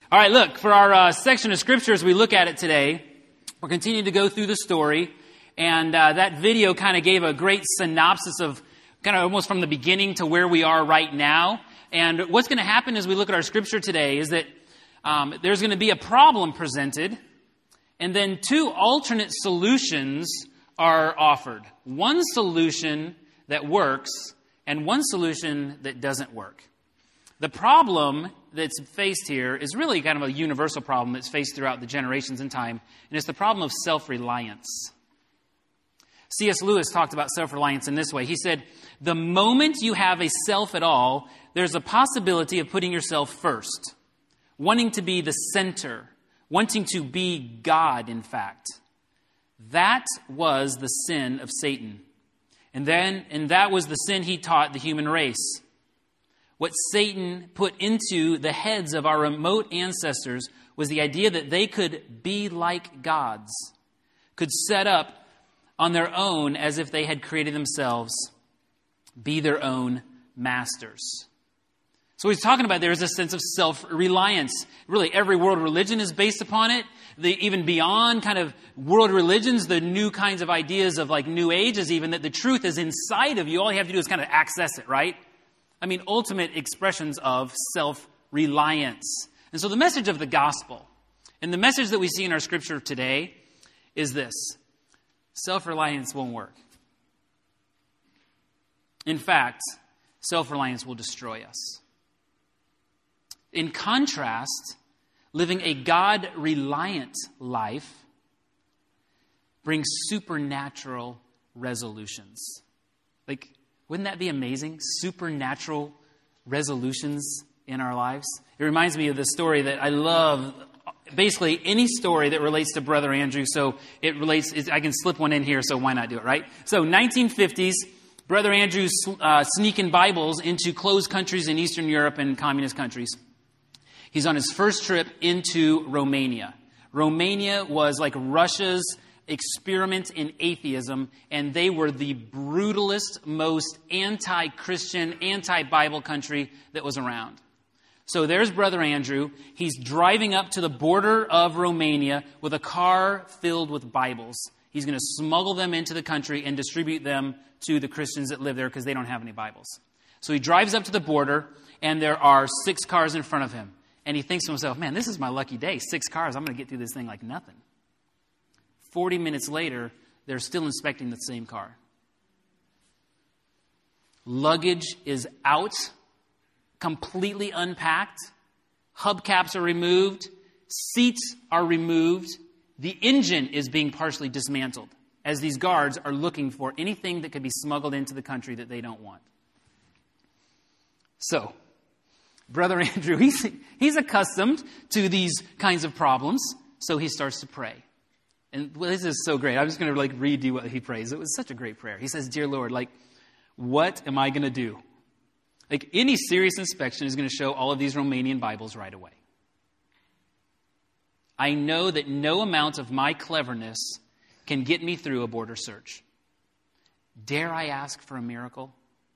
All right, look, for our section of Scripture as we look at it today, we're continuing to go through the story, and that video kind of gave a great synopsis of kind of almost from the beginning to where we are right now. And what's going to happen as we look at our Scripture today is that there's going to be a problem presented, and then two alternate solutions are offered. One solution that works, and one solution that doesn't work. The problem that's faced here is really kind of a universal problem that's faced throughout the generations and time, and it's the problem of self-reliance. C.S. Lewis talked about self-reliance in this way. He said, the moment you have a self at all, there's a possibility of putting yourself first, wanting to be the center, wanting to be God, in fact. That was the sin of Satan. And that was the sin he taught the human race. What Satan put into the heads of our remote ancestors was the idea that they could be like gods, could set up on their own as if they had created themselves, be their own masters. So what he's talking about there is a sense of self-reliance. Really, every world religion is based upon it. Even beyond kind of world religions, the new kinds of ideas of like New Age is even that the truth is inside of you. All you have to do is kind of access it, right? I mean, ultimate expressions of self-reliance. And so the message of the gospel, and the message that we see in our Scripture today is this. Self-reliance won't work. In fact, self-reliance will destroy us. In contrast, living a God-reliant life brings supernatural resolutions. Like, wouldn't that be amazing? Supernatural resolutions in our lives. It reminds me of the story that I love. Basically, any story that relates to Brother Andrew. So it relates. I can slip one in here, so why not do it, right? So 1950s, Brother Andrew's sneaking Bibles into closed countries in Eastern Europe and communist countries. He's on his first trip into Romania. Romania was like Russia's experiment in atheism, and they were the brutalist, most anti-Christian, anti-Bible country that was around. So there's Brother Andrew. He's driving up to the border of Romania with a car filled with Bibles. He's going to smuggle them into the country and distribute them to the Christians that live there because they don't have any Bibles. So he drives up to the border, and there are 6 cars in front of him. And he thinks to himself, man, this is my lucky day. 6 cars. I'm going to get through this thing like nothing. 40 minutes later, they're still inspecting the same car. Luggage is out, completely unpacked. Hubcaps are removed. Seats are removed. The engine is being partially dismantled as these guards are looking for anything that could be smuggled into the country that they don't want. So, Brother Andrew, he's accustomed to these kinds of problems, so he starts to pray. And well, this is so great. I'm just going to read you what he prays. It was such a great prayer. He says, Dear Lord, what am I going to do? Any serious inspection is going to show all of these Romanian Bibles right away. I know that no amount of my cleverness can get me through a border search. Dare I ask for a miracle?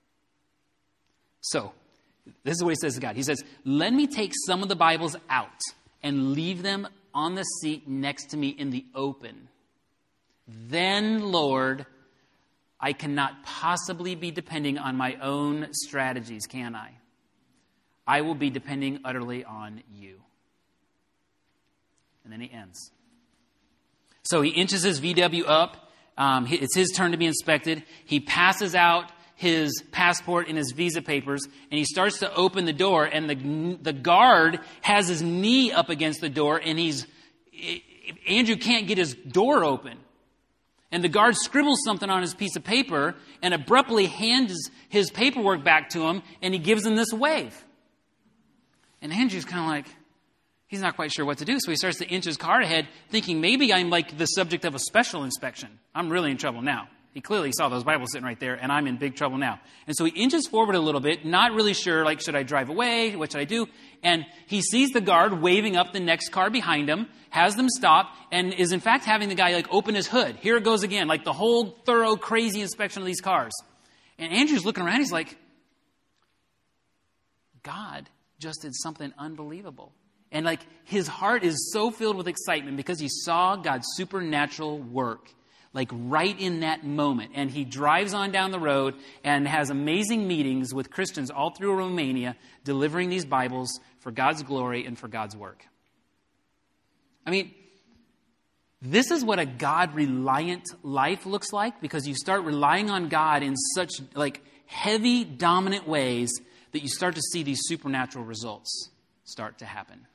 So, this is what he says to God. He says, let me take some of the Bibles out and leave them on the seat next to me in the open. Then, Lord, I cannot possibly be depending on my own strategies, can I? I will be depending utterly on you. And then he ends. So he inches his VW up. It's his turn to be inspected. He passes out his passport and his visa papers, and he starts to open the door, and the guard has his knee up against the door, and Andrew can't get his door open. And the guard scribbles something on his piece of paper and abruptly hands his paperwork back to him, and he gives him this wave. And Andrew's kind of like, he's not quite sure what to do, so he starts to inch his car ahead, thinking maybe I'm like the subject of a special inspection. I'm really in trouble now. He clearly saw those Bibles sitting right there, and I'm in big trouble now. And so he inches forward a little bit, not really sure, should I drive away? What should I do? And he sees the guard waving up the next car behind him, has them stop, and is in fact having the guy open his hood. Here it goes again, the whole thorough, crazy inspection of these cars. And Andrew's looking around, he's like, God just did something unbelievable. And like his heart is so filled with excitement because he saw God's supernatural work, like right in that moment. And he drives on down the road and has amazing meetings with Christians all through Romania, delivering these Bibles for God's glory and for God's work. I mean, this is what a God-reliant life looks like, because you start relying on God in such like heavy, dominant ways that you start to see these supernatural results start to happen.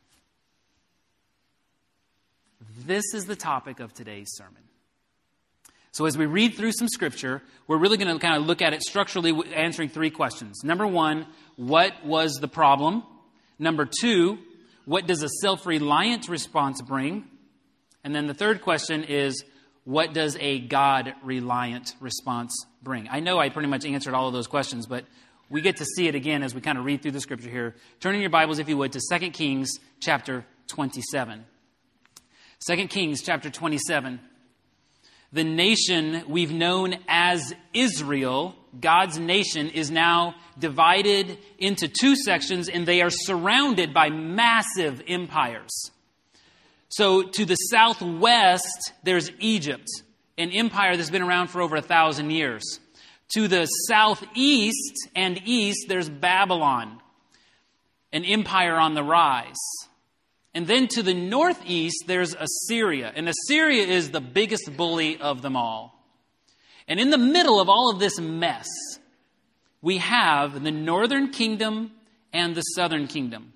This is the topic of today's sermon. So as we read through some scripture, we're really going to kind of look at it structurally, answering three questions. Number one, what was the problem? Number two, what does a self-reliant response bring? And then the third question is, what does a God-reliant response bring? I know I pretty much answered all of those questions, but we get to see it again as we kind of read through the scripture here. Turn in your Bibles, if you would, to 2 Kings chapter 27. 2 Kings chapter 27. The nation we've known as Israel, God's nation, is now divided into two sections, and they are surrounded by massive empires. So to the southwest, there's Egypt, an empire that's been around for over 1,000 years. To the southeast and east, there's Babylon, an empire on the rise. And then to the northeast, there's Assyria. And Assyria is the biggest bully of them all. And in the middle of all of this mess, we have the northern kingdom and the southern kingdom.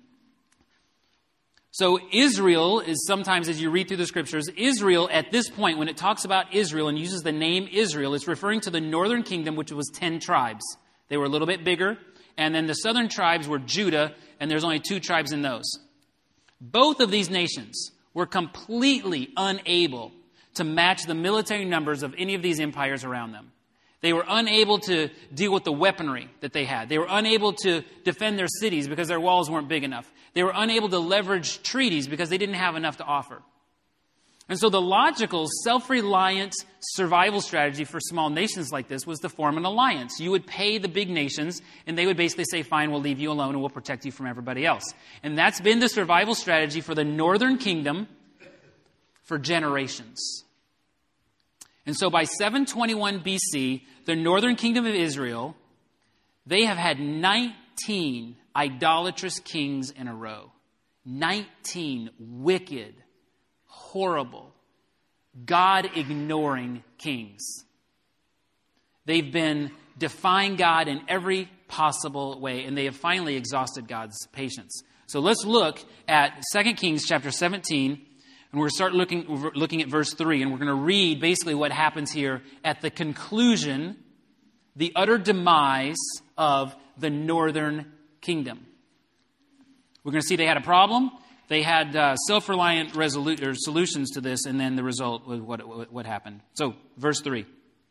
So Israel is sometimes, as you read through the scriptures, Israel at this point, when it talks about Israel and uses the name Israel, it's referring to the northern kingdom, which was 10 tribes. They were a little bit bigger. And then the southern tribes were Judah, and there's only 2 tribes in those. Both of these nations were completely unable to match the military numbers of any of these empires around them. They were unable to deal with the weaponry that they had. They were unable to defend their cities because their walls weren't big enough. They were unable to leverage treaties because they didn't have enough to offer. And so the logical, self-reliant survival strategy for small nations like this was to form an alliance. You would pay the big nations, and they would basically say, fine, we'll leave you alone and we'll protect you from everybody else. And that's been the survival strategy for the northern kingdom for generations. And so by 721 BC, the northern kingdom of Israel, they have had 19 idolatrous kings in a row. 19 wicked, horrible, God-ignoring kings. They've been defying God in every possible way, and they have finally exhausted God's patience. So let's look at 2 Kings chapter 17, and we're going to start looking at verse 3, and we're going to read basically what happens here at the conclusion, the utter demise of the northern kingdom. We're going to see they had a problem. They had self-reliant solutions to this, and then the result was what happened. So, verse 3.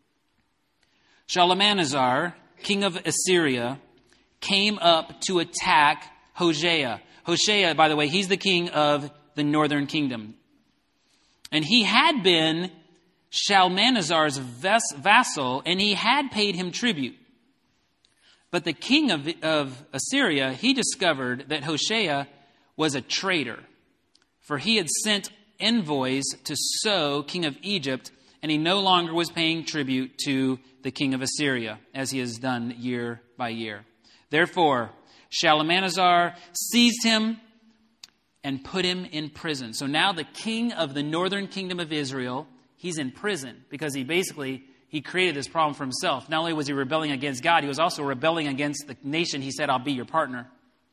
Shalmaneser, king of Assyria, came up to attack Hoshea. Hoshea, by the way, he's the king of the northern kingdom. And he had been Shalmaneser's vassal, and he had paid him tribute. But the king of Assyria, he discovered that Hoshea was a traitor, for he had sent envoys to So, king of Egypt, and he no longer was paying tribute to the king of Assyria, as he has done year by year. Therefore, Shalmaneser seized him and put him in prison. So now the king of the northern kingdom of Israel, he's in prison because he created this problem for himself. Not only was he rebelling against God, he was also rebelling against the nation. He said, I'll be your partner.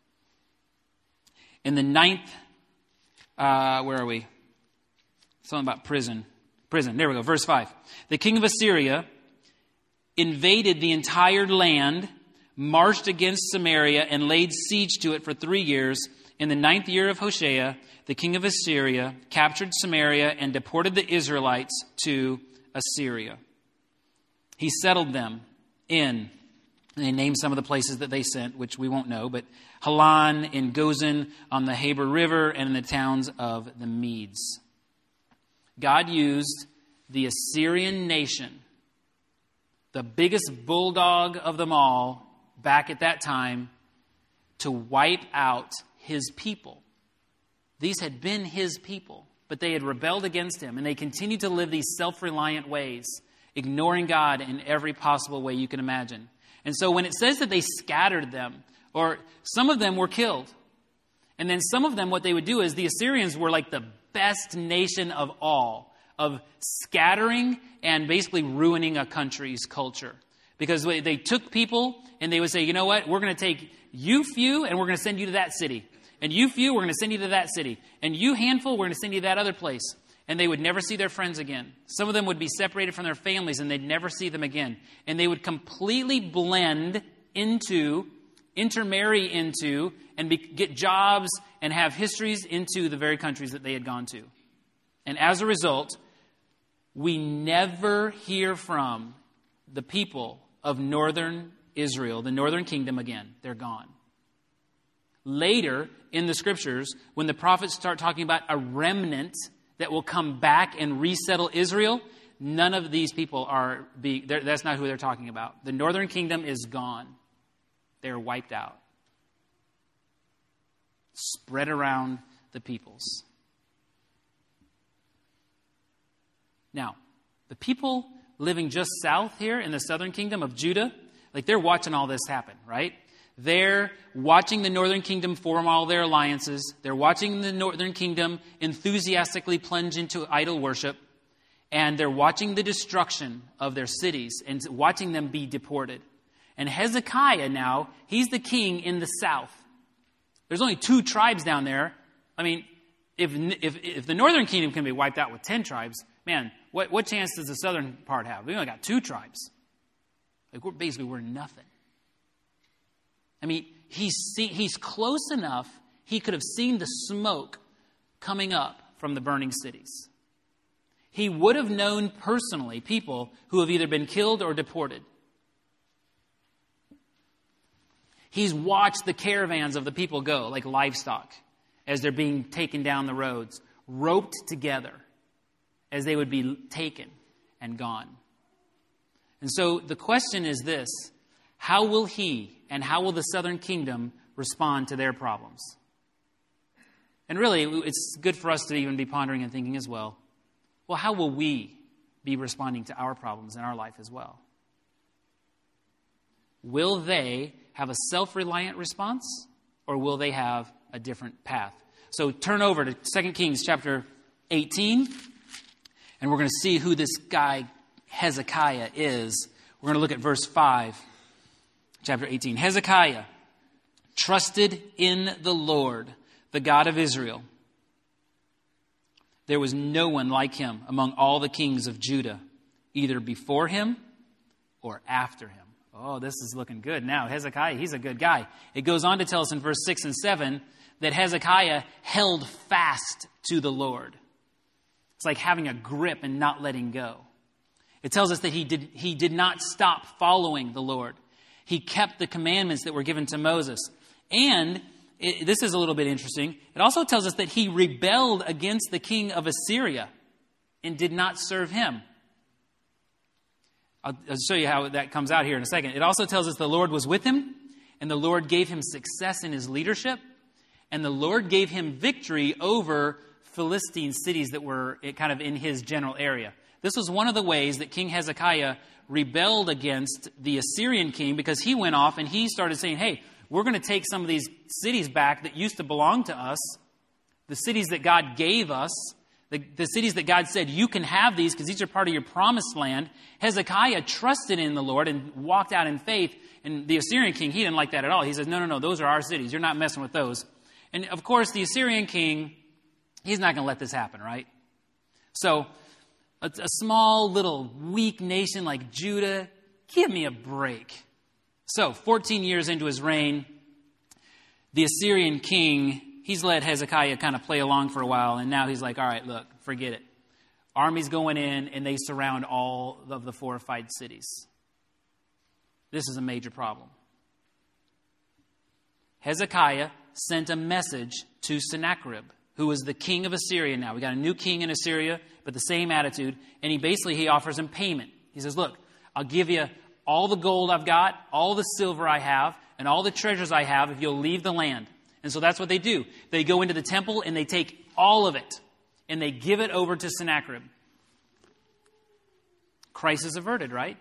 In the 9th, where are we? Something about prison. Prison, there we go, verse 5. The king of Assyria invaded the entire land, marched against Samaria, and laid siege to it for 3 years. In the 9th year of Hoshea, the king of Assyria captured Samaria and deported the Israelites to Assyria. He settled them in, and they named some of the places that they sent, which we won't know, but Halan, in Gozan, on the Habor River, and in the towns of the Medes. God used the Assyrian nation, the biggest bulldog of them all, back at that time, to wipe out his people. These had been his people, but they had rebelled against him, and they continued to live these self-reliant ways, ignoring God in every possible way you can imagine. And so when it says that they scattered them, or some of them were killed, and then some of them, what they would do is the Assyrians were like the best nation of all, of scattering and basically ruining a country's culture. Because they took people and they would say, you know what, we're going to take you few and we're going to send you to that city. And you few, we're going to send you to that city. And you handful, we're going to send you to that other place. And they would never see their friends again. Some of them would be separated from their families and they'd never see them again. And they would completely blend into, intermarry into, and get jobs and have histories into the very countries that they had gone to. And as a result, we never hear from the people of northern Israel, the northern kingdom again. They're gone. Later in the scriptures, when the prophets start talking about a remnant that will come back and resettle Israel, none of these people that's not who they're talking about. The northern kingdom is gone. They're wiped out. Spread around the peoples. Now, the people living just south here in the southern kingdom of Judah, like they're watching all this happen, right? They're watching the northern kingdom form all their alliances. They're watching the northern kingdom enthusiastically plunge into idol worship. And they're watching the destruction of their cities and watching them be deported. And Hezekiah now, he's the king in the south. There's only 2 tribes down there. I mean, if the northern kingdom can be wiped out with 10 tribes, man, what chance does the southern part have? We only got 2 tribes. Like we're nothing. I mean, he's close enough, he could have seen the smoke coming up from the burning cities. He would have known personally people who have either been killed or deported. He's watched the caravans of the people go, like livestock, as they're being taken down the roads, roped together, as they would be taken and gone. And so the question is this: how will he and how will the southern kingdom respond to their problems? And really, it's good for us to even be pondering and thinking as well, how will we be responding to our problems in our life as well? Will they have a self-reliant response, or will they have a different path? So turn over to 2 Kings chapter 18, and we're going to see who this guy Hezekiah is. We're going to look at verse 5, chapter 18. Hezekiah trusted in the Lord, the God of Israel. There was no one like him among all the kings of Judah, either before him or after him. Oh, this is looking good now. Hezekiah, he's a good guy. It goes on to tell us in verse 6 and 7 that Hezekiah held fast to the Lord. It's like having a grip and not letting go. It tells us that he did not stop following the Lord. He kept the commandments that were given to Moses. And this is a little bit interesting. It also tells us that he rebelled against the king of Assyria and did not serve him. I'll show you how that comes out here in a second. It also tells us the Lord was with him, and the Lord gave him success in his leadership, and the Lord gave him victory over Philistine cities that were kind of in his general area. This was one of the ways that King Hezekiah rebelled against the Assyrian king, because he went off and he started saying, hey, we're going to take some of these cities back that used to belong to us, the cities that God gave us, the cities that God said, you can have these because these are part of your promised land. Hezekiah trusted in the Lord and walked out in faith. And the Assyrian king, he didn't like that at all. He says, no, those are our cities. You're not messing with those. And of course, the Assyrian king, he's not going to let this happen, right? So a small little weak nation like Judah, give me a break. So 14 years into his reign, the Assyrian king, he's let Hezekiah kind of play along for a while, and now he's like, all right, look, forget it. Armies going in, and they surround all of the fortified cities. This is a major problem. Hezekiah sent a message to Sennacherib, who was the king of Assyria now. We got a new king in Assyria, but the same attitude, and he offers him payment. He says, look, I'll give you all the gold I've got, all the silver I have, and all the treasures I have if you'll leave the land. And so that's what they do. They go into the temple and they take all of it and they give it over to Sennacherib. Crisis averted, right?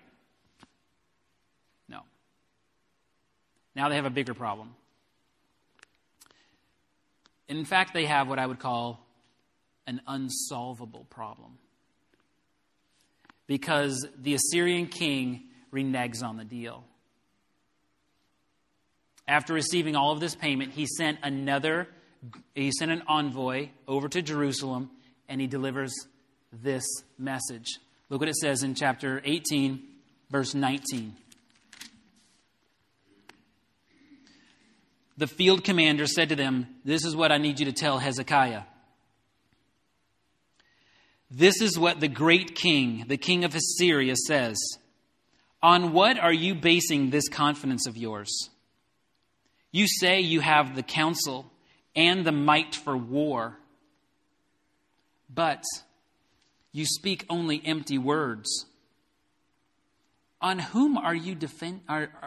No. Now they have a bigger problem. In fact, they have what I would call an unsolvable problem. Because the Assyrian king reneges on the deal. After receiving all of this payment, he sent an envoy over to Jerusalem, and he delivers this message. Look what it says in chapter 18, verse 19. The field commander said to them, "This is what I need you to tell Hezekiah. This is what the great king, the king of Assyria, says. On what are you basing this confidence of yours? You say you have the counsel and the might for war, but you speak only empty words. On whom are you depending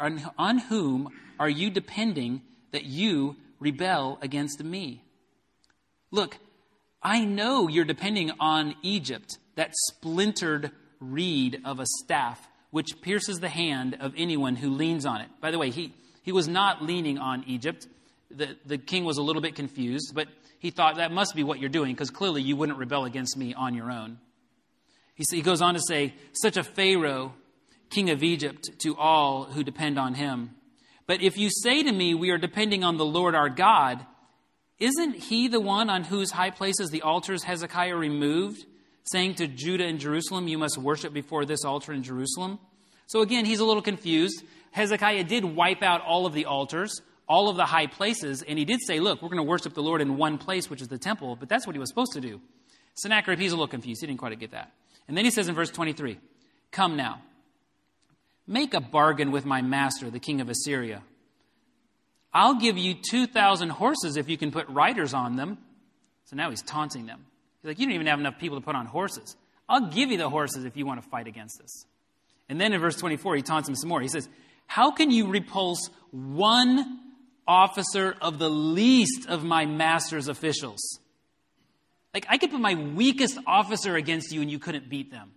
that you rebel against me? Look, I know you're depending on Egypt, that splintered reed of a staff, which pierces the hand of anyone who leans on it." By the way, he was not leaning on Egypt. The king was a little bit confused, but he thought, that must be what you're doing, because clearly you wouldn't rebel against me on your own. He goes on to say, "Such a Pharaoh, king of Egypt, to all who depend on him. But if you say to me, we are depending on the Lord our God, isn't he the one on whose high places the altars Hezekiah removed, saying to Judah and Jerusalem, you must worship before this altar in Jerusalem?" So again, he's a little confused. Hezekiah did wipe out all of the altars, all of the high places, and he did say, look, we're going to worship the Lord in one place, which is the temple, but that's what he was supposed to do. Sennacherib, he's a little confused. He didn't quite get that. And then he says in verse 23, "Come now, make a bargain with my master, the king of Assyria. I'll give you 2,000 horses if you can put riders on them." So now he's taunting them. He's like, you don't even have enough people to put on horses. I'll give you the horses if you want to fight against us. And then in verse 24, he taunts him some more. He says, "How can you repulse one officer of the least of my master's officials? Like, I could put my weakest officer against you and you couldn't beat them.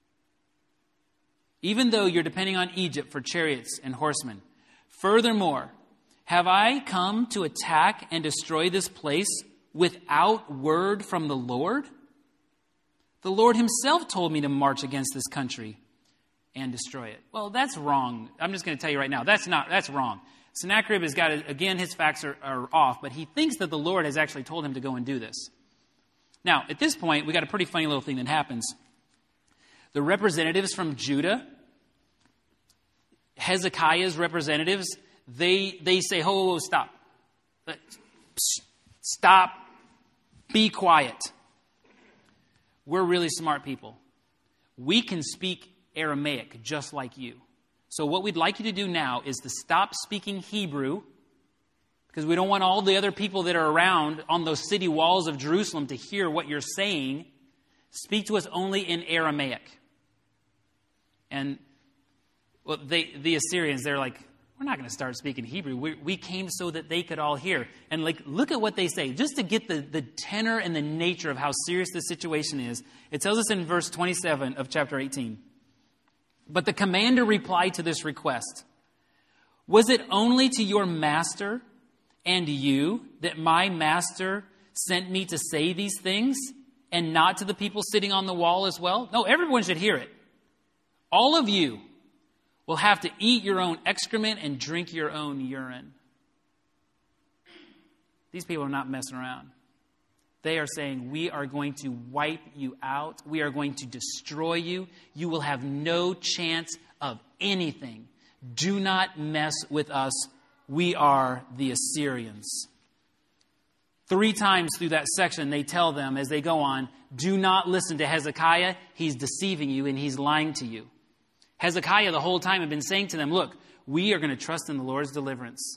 Even though you're depending on Egypt for chariots and horsemen. Furthermore, have I come to attack and destroy this place without word from the Lord? The Lord himself told me to march against this country and destroy it." Well, that's wrong. I'm just going to tell you right now, that's wrong. Sennacherib has got, again, his facts are off, but he thinks that the Lord has actually told him to go and do this. Now, at this point, we got a pretty funny little thing that happens. The representatives from Judah, Hezekiah's representatives, they say, "Ho, stop. Stop. Be quiet. We're really smart people. We can speak Aramaic just like you. So what we'd like you to do now is to stop speaking Hebrew, because we don't want all the other people that are around on those city walls of Jerusalem to hear what you're saying. Speak to us only in Aramaic." And well, the Assyrians, they're like, we're not going to start speaking Hebrew. We came so that they could all hear. And look at what they say, just to get the tenor and the nature of how serious this situation is. It tells us in verse 27 of chapter 18. "But the commander replied to this request, 'Was it only to your master and you that my master sent me to say these things, and not to the people sitting on the wall as well?' No, everyone should hear it. 'All of you will have to eat your own excrement and drink your own urine.'" These people are not messing around. They are saying, we are going to wipe you out. We are going to destroy you. You will have no chance of anything. Do not mess with us. We are the Assyrians. 3 times through that section, they tell them as they go on, do not listen to Hezekiah. He's deceiving you and he's lying to you. Hezekiah the whole time had been saying to them, look, we are going to trust in the Lord's deliverance.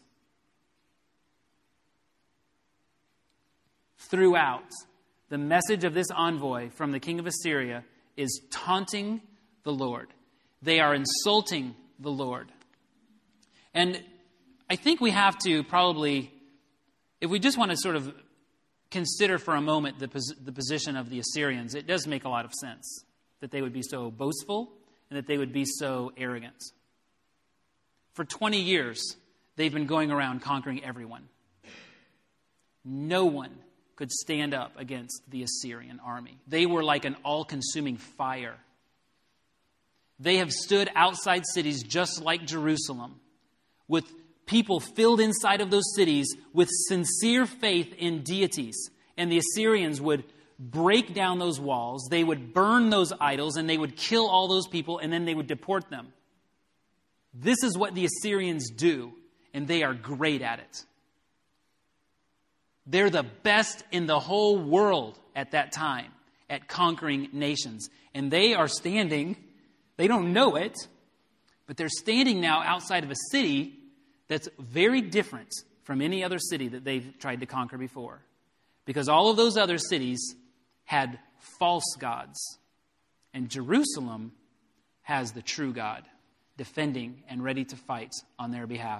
Throughout, the message of this envoy from the king of Assyria is taunting the Lord. They are insulting the Lord. And I think we have to probably if we just want to sort of consider for a moment the position of the Assyrians, it does make a lot of sense that they would be so boastful and that they would be so arrogant. For 20 years, they've been going around conquering everyone. No one could stand up against the Assyrian army. They were like an all-consuming fire. They have stood outside cities just like Jerusalem, with people filled inside of those cities with sincere faith in deities. And the Assyrians would break down those walls, they would burn those idols, and they would kill all those people, and then they would deport them. This is what the Assyrians do, and they are great at it. They're the best in the whole world at that time at conquering nations. And they are standing, they don't know it, but they're standing now outside of a city that's very different from any other city that they've tried to conquer before. Because all of those other cities had false gods. And Jerusalem has the true God, defending and ready to fight on their behalf.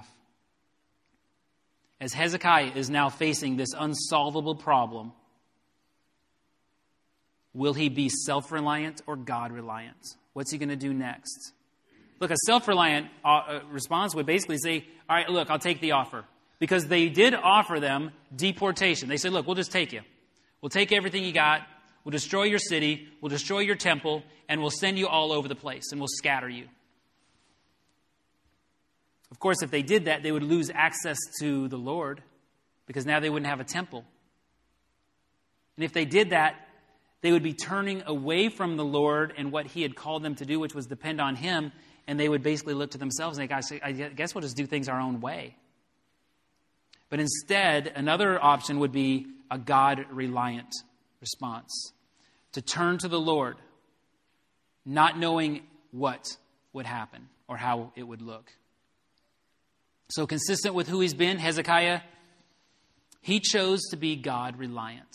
As Hezekiah is now facing this unsolvable problem, will he be self-reliant or God-reliant? What's he going to do next? Look, a self-reliant response would basically say, all right, look, I'll take the offer. Because they did offer them deportation. They said, look, we'll just take you. We'll take everything you got. We'll destroy your city. We'll destroy your temple. And we'll send you all over the place. And we'll scatter you. Of course, if they did that, they would lose access to the Lord, because now they wouldn't have a temple. And if they did that, they would be turning away from the Lord and what he had called them to do, which was depend on him, and they would basically look to themselves and say, I guess we'll just do things our own way. But instead, another option would be a God-reliant response, to turn to the Lord, not knowing what would happen or how it would look. So consistent with who he's been, Hezekiah, he chose to be God-reliant.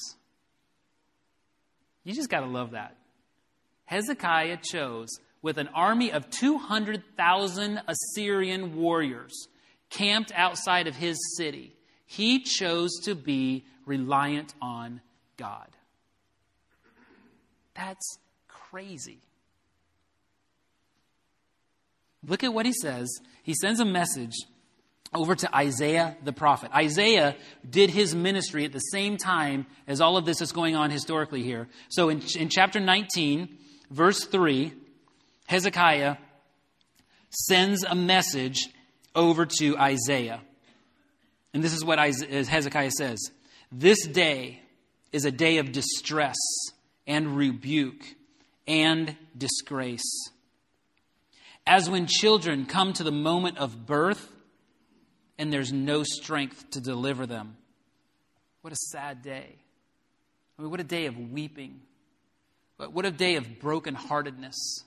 You just got to love that. Hezekiah chose, with an army of 200,000 Assyrian warriors camped outside of his city, he chose to be reliant on God. That's crazy. Look at what he says. He sends a message over to Isaiah the prophet. Isaiah did his ministry at the same time as all of this is going on historically here. So in chapter 19, verse 3, Hezekiah sends a message over to Isaiah. And this is what Hezekiah says. This day is a day of distress and rebuke and disgrace. As when children come to the moment of birth, and there's no strength to deliver them. What a sad day. I mean, what a day of weeping. What a day of brokenheartedness.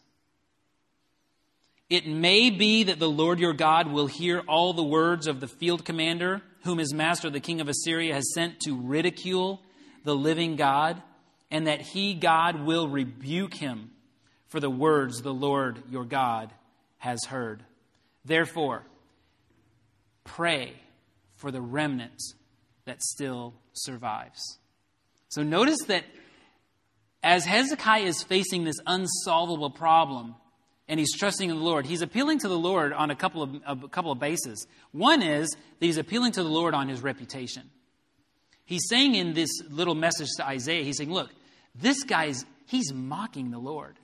It may be that the Lord your God will hear all the words of the field commander, whom his master, the king of Assyria, has sent to ridicule the living God, and that he, God, will rebuke him for the words the Lord your God has heard. Therefore, pray for the remnant that still survives. So notice that as Hezekiah is facing this unsolvable problem and he's trusting in the Lord, he's appealing to the Lord on a couple of bases. One is that he's appealing to the Lord on his reputation. He's saying in this little message to Isaiah, he's saying, look, this he's mocking the Lord.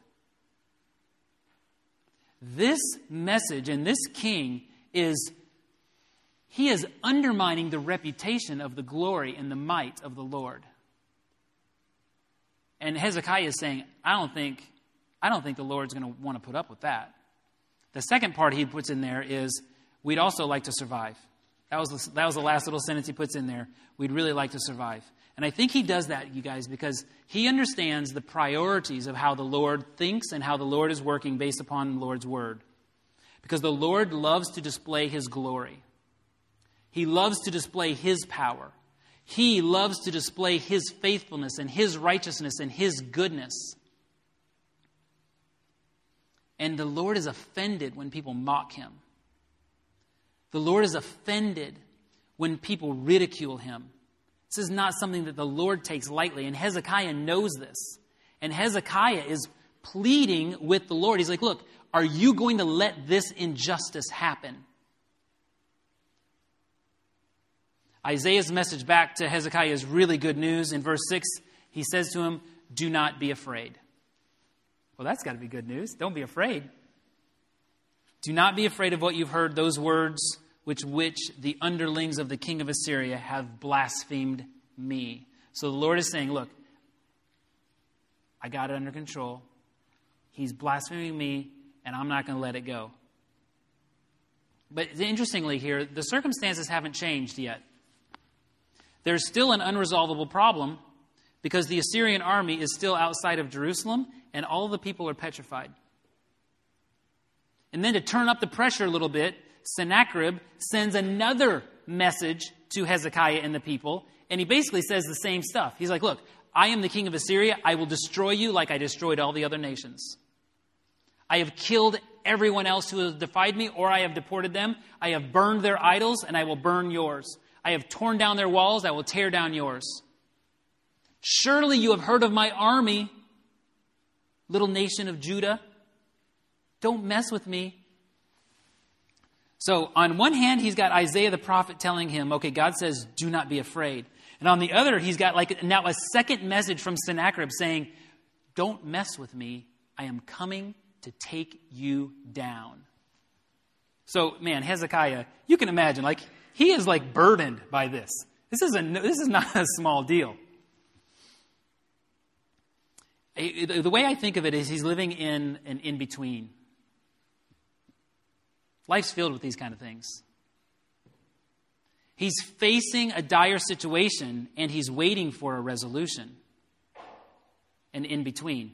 This message and this king he is undermining the reputation of the glory and the might of the Lord. And Hezekiah is saying, I don't think the Lord's going to want to put up with that. The second part he puts in there is, we'd also like to survive. That was the last little sentence he puts in there. We'd really like to survive. And I think he does that, you guys, because he understands the priorities of how the Lord thinks and how the Lord is working based upon the Lord's word. Because the Lord loves to display his glory. He loves to display his power. He loves to display his faithfulness and his righteousness and his goodness. And the Lord is offended when people mock him. The Lord is offended when people ridicule him This is not something that the Lord takes lightly. And Hezekiah knows this. And Hezekiah is pleading with the Lord. He's like, look, are you going to let this injustice happen? Isaiah's message back to Hezekiah is really good news. In verse 6, he says to him, do not be afraid. Well, that's got to be good news. Don't be afraid. Do not be afraid of what you've heard, those words which the underlings of the king of Assyria have blasphemed me. So the Lord is saying, look, I got it under control. He's blaspheming me, and I'm not going to let it go. But interestingly here, the circumstances haven't changed yet. There's still an unresolvable problem because the Assyrian army is still outside of Jerusalem, and all the people are petrified. And then to turn up the pressure a little bit, Sennacherib sends another message to Hezekiah and the people, and he basically says the same stuff. He's like, look, I am the king of Assyria. I will destroy you like I destroyed all the other nations. I have killed everyone else who has defied me, or I have deported them. I have burned their idols, and I will burn yours. I have torn down their walls. I will tear down yours. Surely you have heard of my army, little nation of Judah. Don't mess with me. So on one hand, he's got Isaiah the prophet telling him, okay, God says, do not be afraid. And on the other, he's got like now a second message from Sennacherib saying, don't mess with me. I am coming to take you down. So, man, Hezekiah, you can imagine, like, he is like burdened by this. This is not a small deal. The way I think of it is he's living in an in-between. Life's filled with these kind of things. He's facing a dire situation and he's waiting for a resolution. And in between.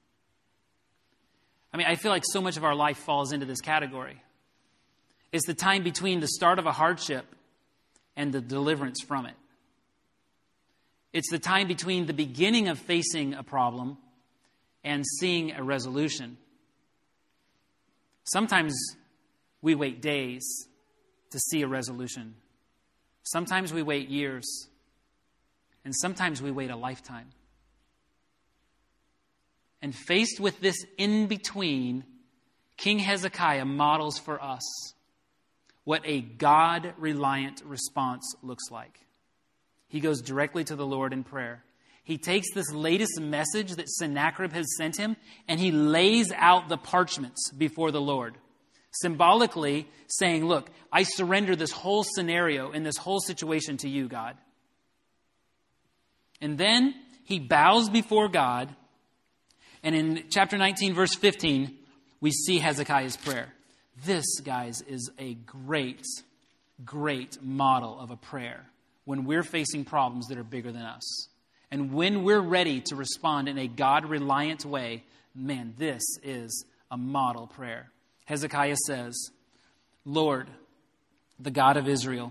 I mean, I feel like so much of our life falls into this category. It's the time between the start of a hardship and the deliverance from it. It's the time between the beginning of facing a problem and seeing a resolution. Sometimes we wait days to see a resolution. Sometimes we wait years. And sometimes we wait a lifetime. And faced with this in-between, King Hezekiah models for us what a God-reliant response looks like. He goes directly to the Lord in prayer. He takes this latest message that Sennacherib has sent him, and he lays out the parchments before the Lord, symbolically saying, look, I surrender this whole scenario and this whole situation to you, God. And then he bows before God, and in chapter 19, verse 15, we see Hezekiah's prayer. This, guys, is a great, great model of a prayer when we're facing problems that are bigger than us. And when we're ready to respond in a God-reliant way, man, this is a model prayer. Hezekiah says, Lord, the God of Israel,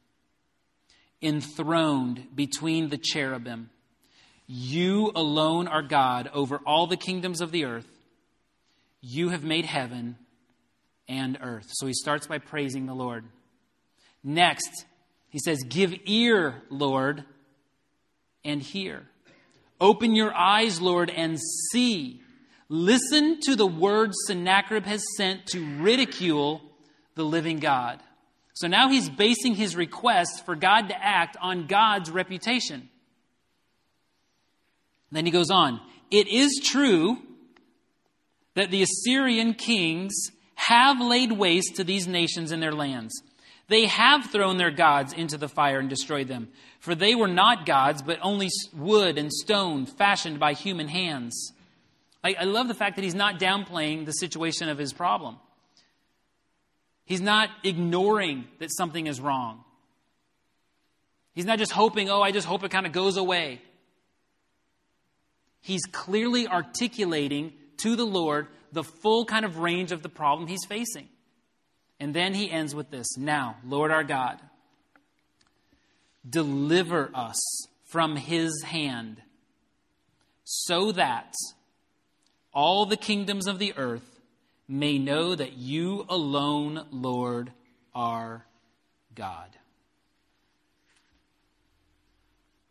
enthroned between the cherubim, you alone are God over all the kingdoms of the earth. You have made heaven and earth. So he starts by praising the Lord. Next, he says, give ear, Lord, and hear. Open your eyes, Lord, and see. Listen to the words Sennacherib has sent to ridicule the living God. So now he's basing his request for God to act on God's reputation. Then he goes on. It is true that the Assyrian kings have laid waste to these nations and their lands. They have thrown their gods into the fire and destroyed them. For they were not gods, but only wood and stone fashioned by human hands. I love the fact that he's not downplaying the situation of his problem. He's not ignoring that something is wrong. He's not just hoping, I just hope it kind of goes away. He's clearly articulating to the Lord the full kind of range of the problem he's facing. And then he ends with this. Now, Lord our God, deliver us from his hand so that all the kingdoms of the earth may know that you alone, Lord, are God.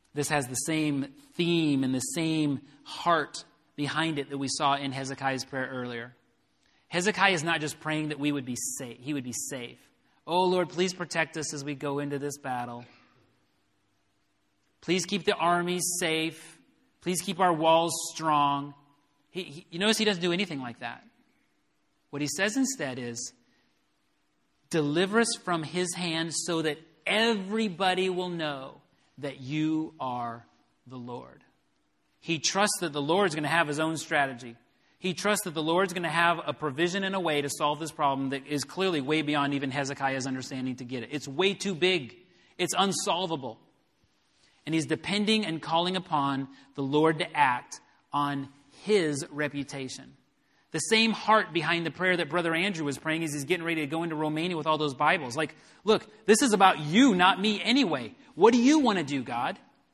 This has the same theme and the same heart behind it that we saw in Hezekiah's prayer earlier. Hezekiah is not just praying that we would be safe. He would be safe. Oh, Lord, please protect us as we go into this battle. Please keep the armies safe. Please keep our walls strong. You notice he doesn't do anything like that. What he says instead is, deliver us from his hand so that everybody will know that you are the Lord. He trusts that the Lord's going to have his own strategy. He trusts that the Lord's going to have a provision and a way to solve this problem that is clearly way beyond even Hezekiah's understanding to get it. It's way too big. It's unsolvable. And he's depending and calling upon the Lord to act on his reputation. The same heart behind the prayer that Brother Andrew was praying as he's getting ready to go into Romania with all those Bibles. Like, look, this is about you, not me anyway. What do you want to do, God?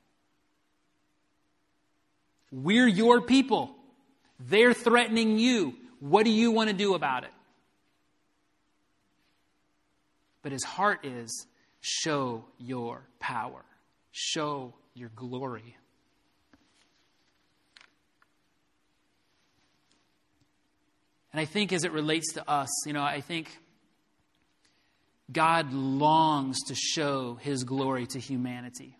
We're your people. They're threatening you. What do you want to do about it? But his heart is, show your power. Show your glory. And I think as it relates to us, I think God longs to show his glory to humanity.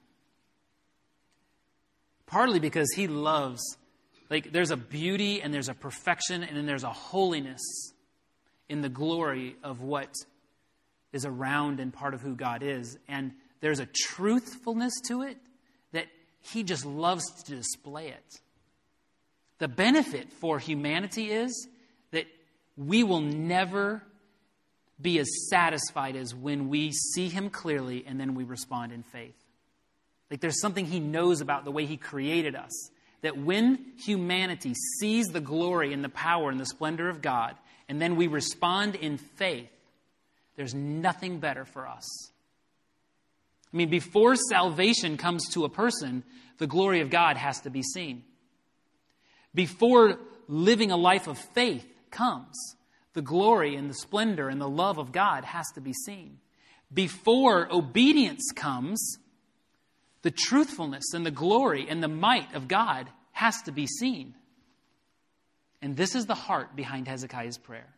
Partly because he loves, there's a beauty and there's a perfection and then there's a holiness in the glory of what is around and part of who God is. And there's a truthfulness to it that he just loves to display it. The benefit for humanity is that we will never be as satisfied as when we see him clearly and then we respond in faith. There's something he knows about the way he created us. That when humanity sees the glory and the power and the splendor of God, and then we respond in faith, there's nothing better for us. Before salvation comes to a person, the glory of God has to be seen. Before living a life of faith comes, the glory and the splendor and the love of God has to be seen. Before obedience comes, the truthfulness and the glory and the might of God has to be seen. And this is the heart behind Hezekiah's prayer.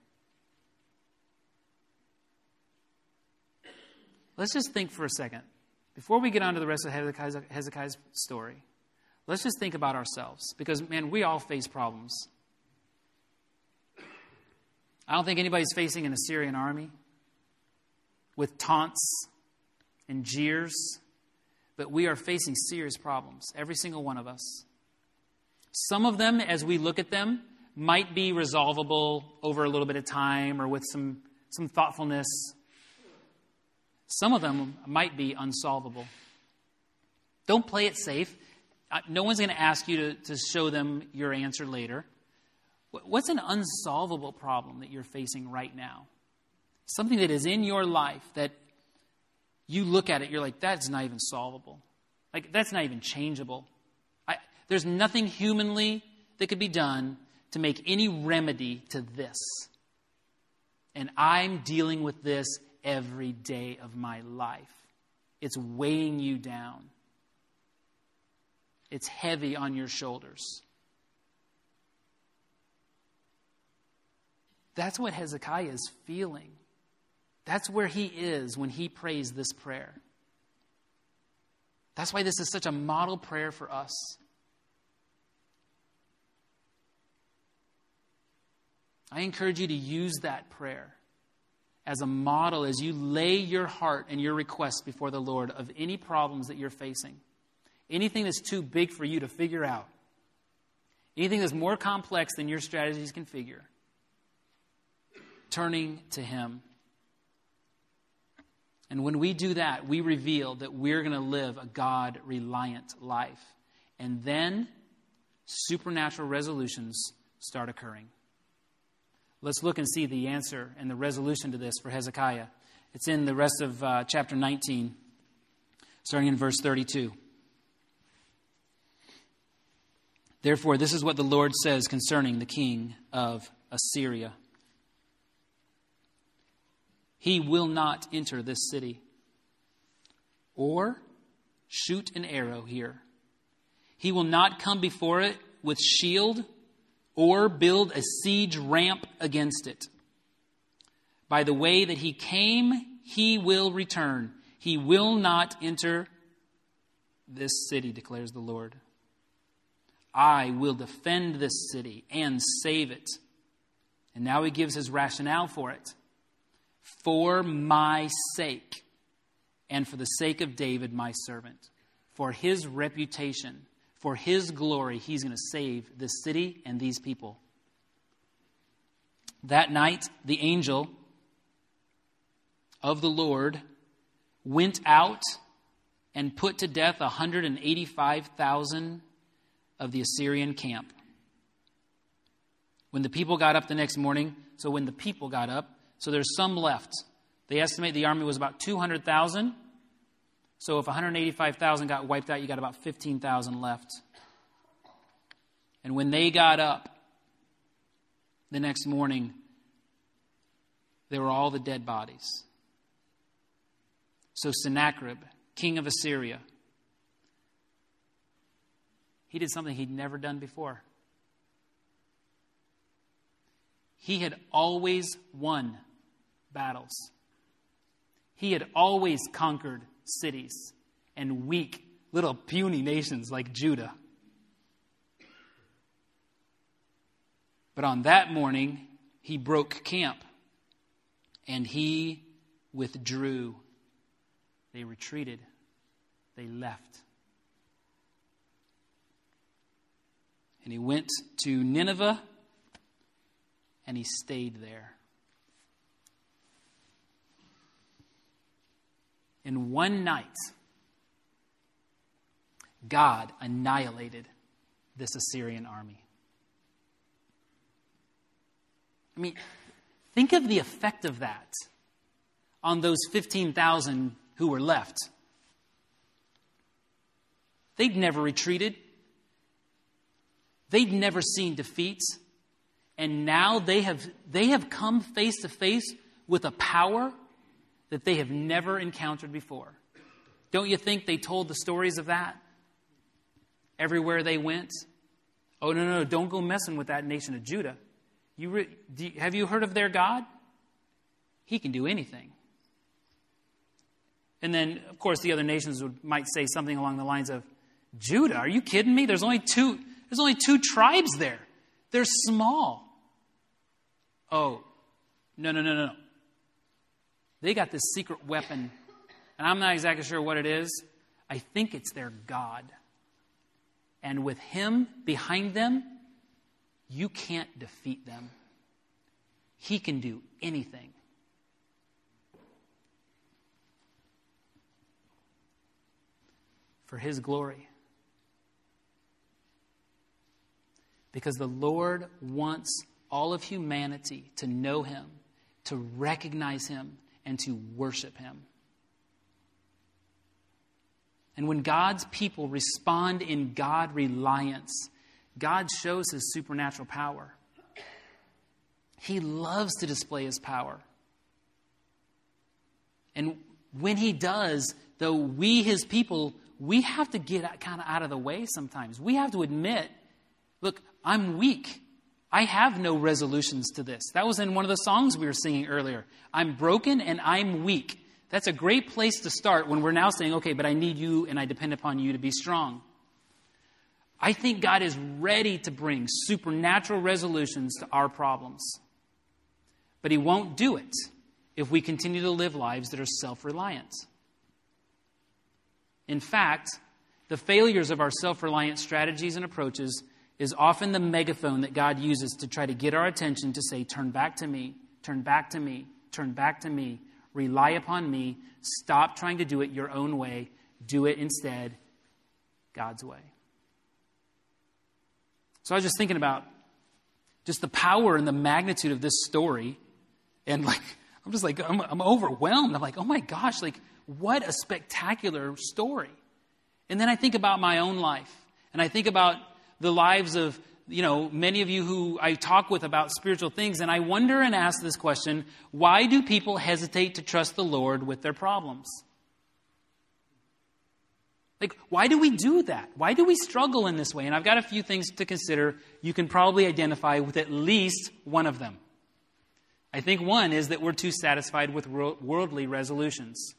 Let's just think for a second. Before we get on to the rest of Hezekiah's story, let's just think about ourselves. Because, man, we all face problems. I don't think anybody's facing an Assyrian army with taunts and jeers. But we are facing serious problems, every single one of us. Some of them, as we look at them, might be resolvable over a little bit of time or with some thoughtfulness. Some of them might be unsolvable. Don't play it safe. No one's going to ask you to show them your answer later. What's an unsolvable problem that you're facing right now? Something that is in your life that you look at it, you're like, that's not even solvable. That's not even changeable. There's nothing humanly that could be done to make any remedy to this. And I'm dealing with this every day of my life. It's weighing you down. It's heavy on your shoulders. That's what Hezekiah is feeling. That's where he is when he prays this prayer. That's why this is such a model prayer for us. I encourage you to use that prayer as a model as you lay your heart and your requests before the Lord of any problems that you're facing. Anything that's too big for you to figure out. Anything that's more complex than your strategies can figure. Turning to him. And when we do that, we reveal that we're going to live a God-reliant life. And then supernatural resolutions start occurring. Let's look and see the answer and the resolution to this for Hezekiah. It's in the rest of chapter 19, starting in verse 32. Therefore, this is what the Lord says concerning the king of Assyria. He will not enter this city or shoot an arrow here, He will not come before it with shield or build a siege ramp against it. By the way that he came, he will return. He will not enter this city, declares the Lord. I will defend this city and save it. And now he gives his rationale for it. For my sake, and for the sake of David, my servant, for his reputation, for his glory, he's going to save this city and these people. That night, the angel of the Lord went out and put to death 185,000 of the Assyrian camp. When the people got up the next morning, so there's some left. They estimate the army was about 200,000. So if 185,000 got wiped out, you got about 15,000 left. And when they got up the next morning, there were all the dead bodies. So Sennacherib, king of Assyria, he did something he'd never done before. He had always won battles. He had always conquered cities and weak, little puny nations like Judah. But on that morning, he broke camp and he withdrew. They retreated. They left. And he went to Nineveh and he stayed there. In one night, God annihilated this Assyrian army. I mean, think of the effect of that on those 15,000 who were left. They'd never retreated. They'd never seen defeat. And now they have come face to face with a power that they have never encountered before. Don't you think they told the stories of that everywhere they went? Oh, no, don't go messing with that nation of Judah. Have you heard of their God? He can do anything. And then, of course, the other nations might say something along the lines of, Judah, are you kidding me? There's only two tribes there. They're small. Oh, no. They got this secret weapon, and I'm not exactly sure what it is. I think it's their God. And with him behind them, you can't defeat them. He can do anything. For his glory. Because the Lord wants all of humanity to know him, to recognize him, and to worship him. And when God's people respond in God reliance, God shows his supernatural power. He loves to display his power. And when he does, though we, his people, we have to get kind of out of the way sometimes. We have to admit, look, I'm weak. I have no resolutions to this. That was in one of the songs we were singing earlier. I'm broken and I'm weak. That's a great place to start when we're now saying, okay, but I need you and I depend upon you to be strong. I think God is ready to bring supernatural resolutions to our problems. But he won't do it if we continue to live lives that are self-reliant. In fact, the failures of our self-reliant strategies and approaches is often the megaphone that God uses to try to get our attention to say, turn back to me, turn back to me, turn back to me, rely upon me, stop trying to do it your own way, do it instead God's way. So I was just thinking about just the power and the magnitude of this story, and I'm overwhelmed. I'm like, oh my gosh, what a spectacular story. And then I think about my own life, and I think about the lives of, many of you who I talk with about spiritual things, and I wonder and ask this question, why do people hesitate to trust the Lord with their problems? Like, why do we do that? Why do we struggle in this way? And I've got a few things to consider. You can probably identify with at least one of them. I think one is that we're too satisfied with worldly resolutions.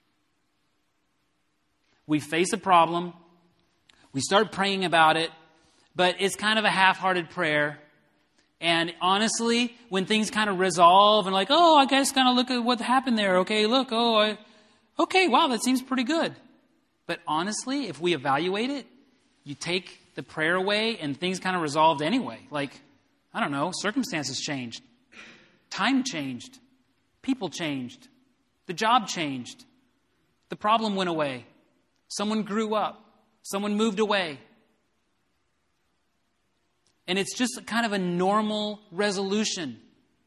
We face a problem, we start praying about it, but it's kind of a half-hearted prayer. And honestly, when things kind of resolve and like, oh, I guess kind of look at what happened there. Okay, look, okay, wow, that seems pretty good. But honestly, if we evaluate it, you take the prayer away and things kind of resolved anyway. Like, I don't know, circumstances changed. Time changed. People changed. The job changed. The problem went away. Someone grew up. Someone moved away. And it's just kind of a normal resolution.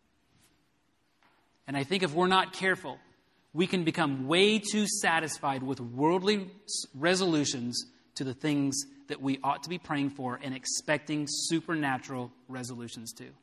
And I think if we're not careful, we can become way too satisfied with worldly resolutions to the things that we ought to be praying for and expecting supernatural resolutions to.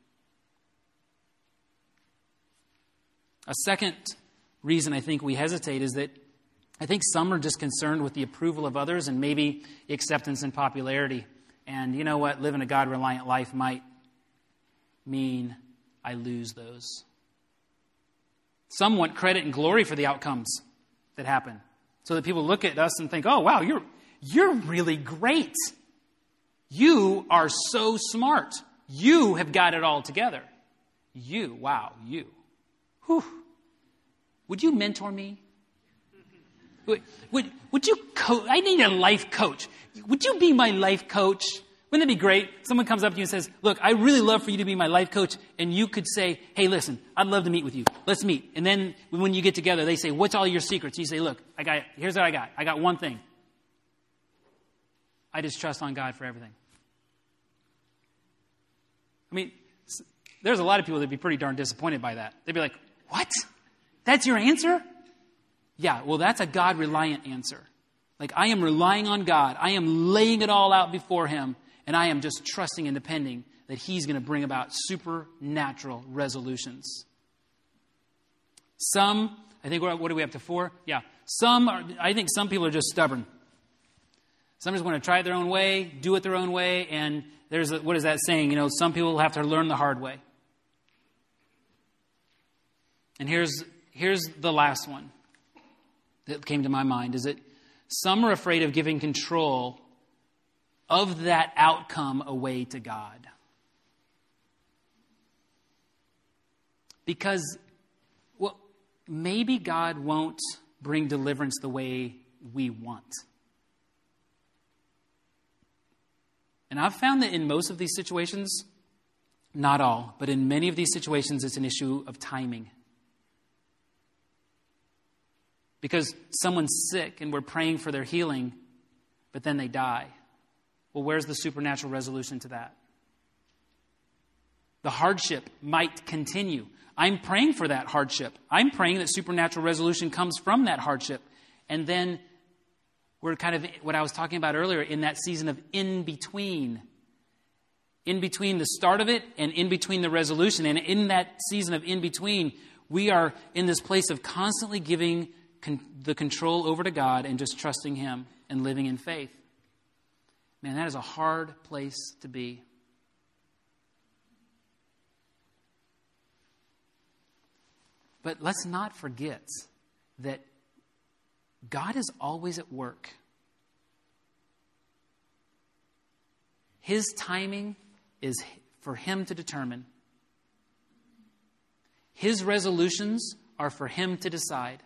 A second reason I think we hesitate is that I think some are just concerned with the approval of others and maybe acceptance and popularity. And you know what? Living a God-reliant life might mean I lose those. Some want credit and glory for the outcomes that happen, so that people look at us and think, "Oh, wow, you're really great. You are so smart. You have got it all together. You, wow, you. Whew. Would you mentor me? Would you coach? I need a life coach. Would you be my life coach? Wouldn't it be great? Someone comes up to you and says, look, I really love for you to be my life coach. And you could say, hey, listen, I'd love to meet with you. Let's meet. And then when you get together, they say, what's all your secrets? You say, look, here's what I got. I got one thing. I just trust on God for everything. I mean, there's a lot of people that'd be pretty darn disappointed by that. They'd be like, what? That's your answer? Yeah, well, that's a God-reliant answer. Like, I am relying on God. I am laying it all out before Him. And I am just trusting and depending that He's going to bring about supernatural resolutions. Some, I think, what do we have to 4? Yeah. I think some people are just stubborn. Some just want to try it their own way, do it their own way. And what is that saying? You know, some people have to learn the hard way. And here's the last one that came to my mind, is that some are afraid of giving control of that outcome away to God. Because, well, maybe God won't bring deliverance the way we want. And I've found that in most of these situations, not all, but in many of these situations, it's an issue of timing. Because someone's sick and we're praying for their healing, but then they die. Well, where's the supernatural resolution to that? The hardship might continue. I'm praying for that hardship. I'm praying that supernatural resolution comes from that hardship. And then we're kind of, what I was talking about earlier, in that season of in-between. In between the start of it and in between the resolution. And in that season of in-between, we are in this place of constantly giving the control over to God and just trusting Him and living in faith. Man, that is a hard place to be. But let's not forget that God is always at work. His timing is for Him to determine. His resolutions are for Him to decide.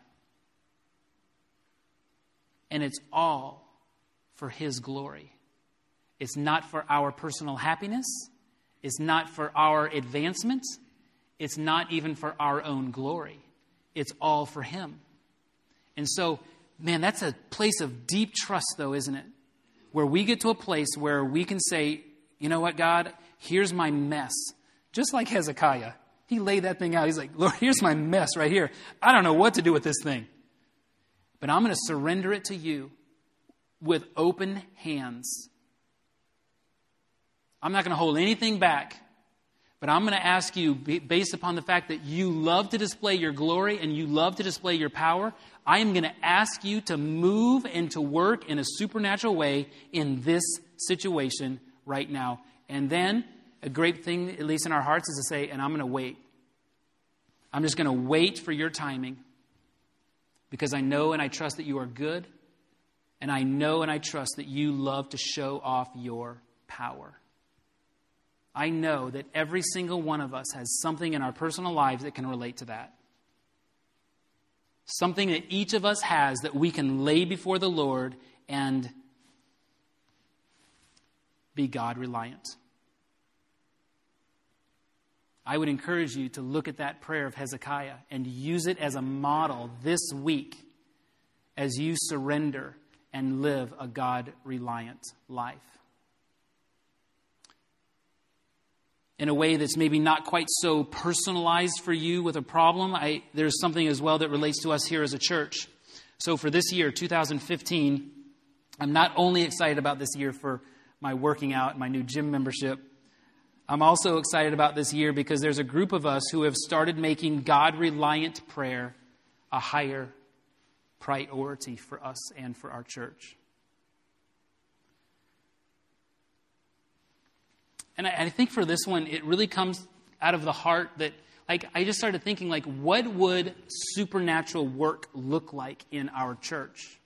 And it's all for His glory. It's not for our personal happiness. It's not for our advancement. It's not even for our own glory. It's all for Him. And so, man, that's a place of deep trust, though, isn't it? Where we get to a place where we can say, you know what, God, here's my mess. Just like Hezekiah. He laid that thing out. He's like, Lord, here's my mess right here. I don't know what to do with this thing. But I'm going to surrender it to You with open hands. I'm not going to hold anything back, But I'm going to ask you, based upon the fact that you love to display your glory and you love to display your power, I am going to ask you to move and to work in a supernatural way in this situation right now. And then a great thing, at least in our hearts, is to say, and I'm going to wait. I'm just going to wait for your timing because I know and I trust that you are good. And I know and I trust that you love to show off your power. I know that every single one of us has something in our personal lives that can relate to that. Something that each of us has that we can lay before the Lord and be God reliant. I would encourage you to look at that prayer of Hezekiah and use it as a model this week as you surrender and live a God-reliant life. In a way that's maybe not quite so personalized for you with a problem, there's something as well that relates to us here as a church. So for this year, 2015, I'm not only excited about this year for my working out, my new gym membership, I'm also excited about this year because there's a group of us who have started making God-reliant prayer a higher priority for us and for our church. And I think for this one, it really comes out of the heart that, I just started thinking, what would supernatural work look like in our church?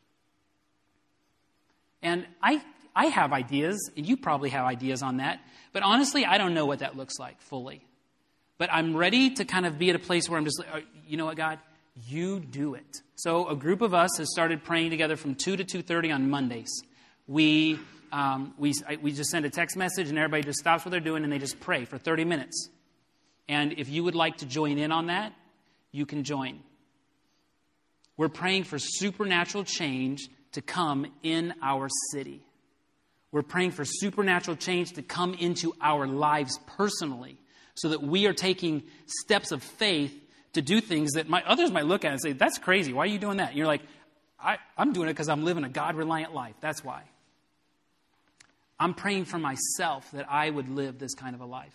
And I have ideas, and you probably have ideas on that. But honestly, I don't know what that looks like fully. But I'm ready to kind of be at a place where I'm just like, you know what, God? You do it. So a group of us has started praying together from 2 to 2:30 on Mondays. We just send a text message and everybody just stops what they're doing and they just pray for 30 minutes. And if you would like to join in on that, you can join. We're praying for supernatural change to come in our city. We're praying for supernatural change to come into our lives personally so that we are taking steps of faith to do things that others might look at and say, that's crazy. Why are you doing that? And you're like, I'm doing it because I'm living a God-reliant life. That's why. I'm praying for myself that I would live this kind of a life.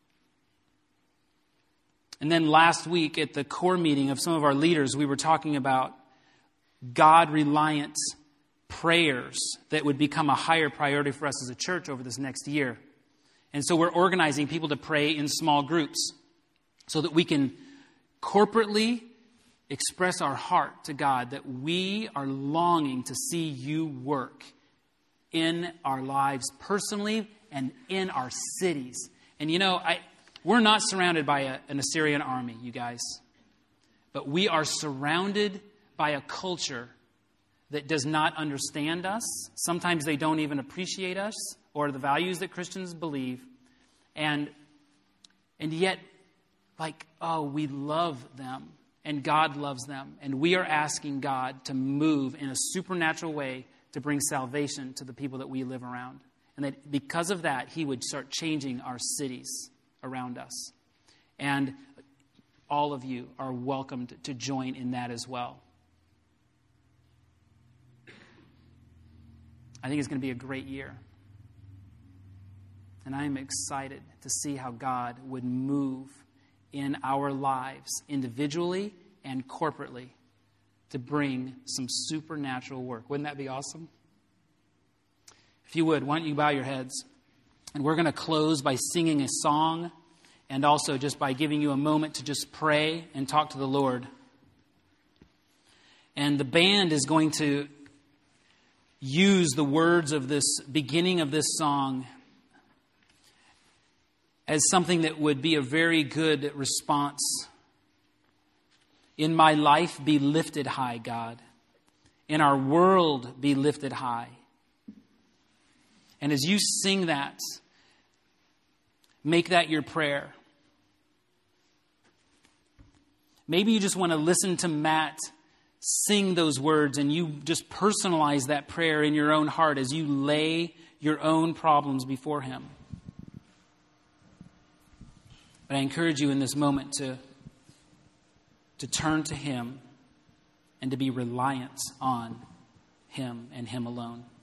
And then last week at the core meeting of some of our leaders, we were talking about God-reliant prayers that would become a higher priority for us as a church over this next year. And so we're organizing people to pray in small groups so that we can corporately express our heart to God that we are longing to see you work in our lives personally and in our cities. And we're not surrounded by an Assyrian army, you guys. But we are surrounded by a culture that does not understand us. Sometimes they don't even appreciate us or the values that Christians believe. And yet, we love them and God loves them. And we are asking God to move in a supernatural way to bring salvation to the people that we live around. And that because of that, He would start changing our cities around us. And all of you are welcomed to join in that as well. I think it's going to be a great year. And I am excited to see how God would move in our lives individually and corporately to bring some supernatural work. Wouldn't that be awesome? If you would, why don't you bow your heads? And we're going to close by singing a song and also just by giving you a moment to just pray and talk to the Lord. And the band is going to use the words of this beginning of this song as something that would be a very good response. In my life, be lifted high, God. In our world, be lifted high. And as you sing that, make that your prayer. Maybe you just want to listen to Matt sing those words and you just personalize that prayer in your own heart as you lay your own problems before Him. But I encourage you in this moment to turn to Him and to be reliant on Him and Him alone.